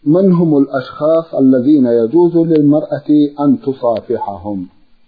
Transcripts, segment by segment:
من هم الأشخاص الذين يجوز للمرأة أن تصافحهم؟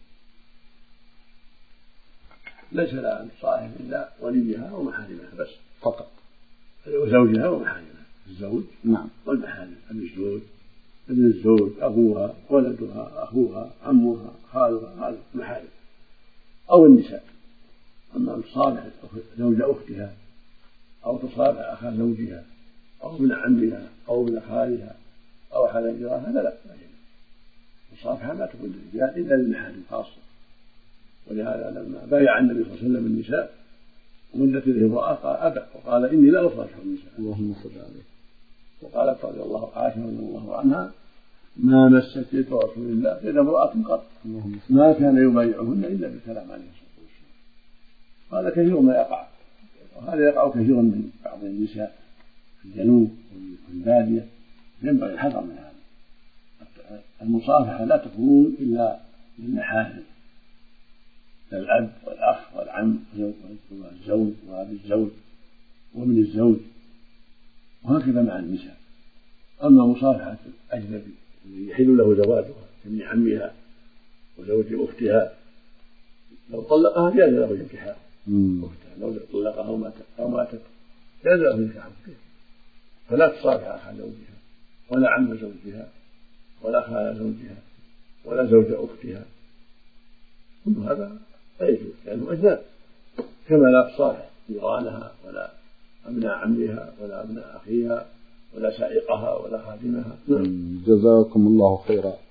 ليس لها أن تصافح إلا وليها ومحارمها بس فقط، وزوجها ومحارمها، الزوج نعم والمحارم، الزوج ابن الزوج، أبوها، ولدها، أخوها، عمها، خالها، هذا محارم، أو النساء. أما أن تصافح زوج أختها أو تصافح أخا زوجها أو ابن عمها أو ابن خالها أو أحد جيرانها هذا لا يجوز. المصافحة لا تكون للرجال إلا للمحارم خاصة. ولهذا لما بايع النبي صلى الله عليه وسلم النساء ومدت إليه امرأة قال أبى وقال إني لا أصافح النساء. اللهم صل عليه. وقالت رضي الله عائشة رضي الله عنها ما مست يد رسول الله يد امرأة قط ما كان يبايعهن إلا بالكلام عليه الصلاة والسلام. هذا كثير ما يقع، وهذا يقع كثيرا من بعض النساء في الجنوب والبادية، ينبغي الحذر من هذا. المصافحة لا تكون إلا للمحارم، الأب والأخ والعم والزوج وأبي الزوج ومن الزوج، وهكذا مع النساء. أما مصافحة الأجنبي الذي يحل له زواجها كابن عمها وزوج أختها لو طلقها جاز له الانكحاء أختها، لو طلقها أو ماتت جاز له الانكحاء أختها، فلا تصافح أخا زوجها ولا عم زوجها ولا خال زوجها ولا زوج أختها، كل هذا لا يجوز لأنه أجناب، كما لا تصافح جيرانها ولا أبناء عمها ولا أبناء أخيها ولا سائقها ولا خادمها. جزاكم الله خيرا.